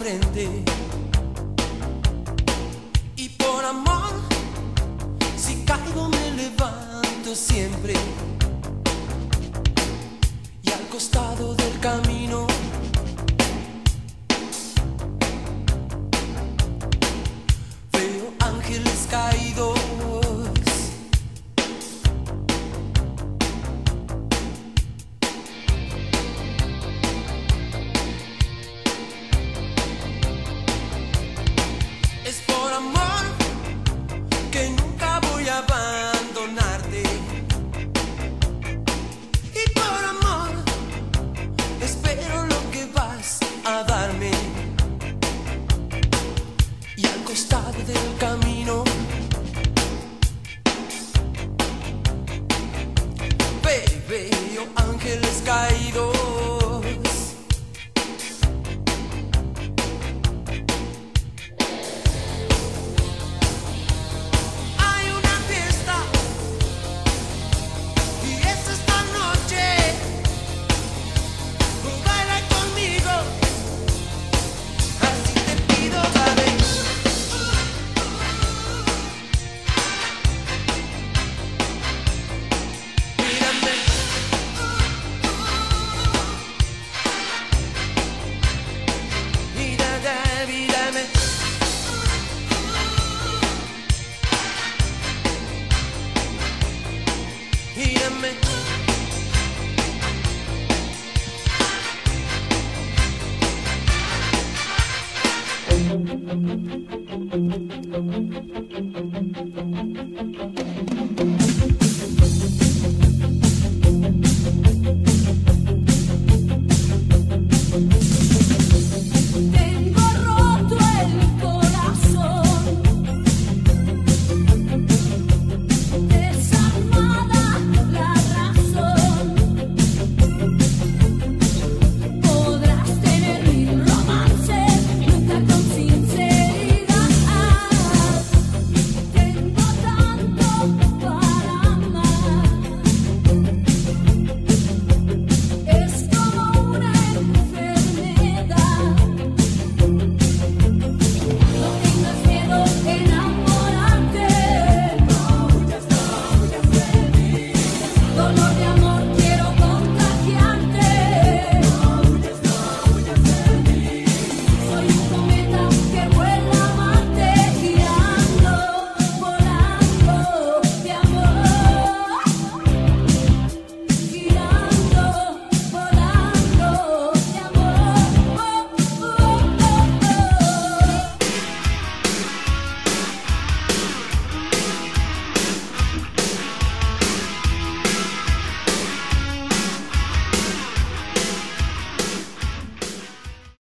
frente. Y por amor, si caigo me levanto siempre. Y al costado del camino veo ángeles caídos. Es por amor que nunca voy a abandonarte. Y por amor espero lo que vas a darme. Y al costado del camino veo ángeles caídos. Mírame.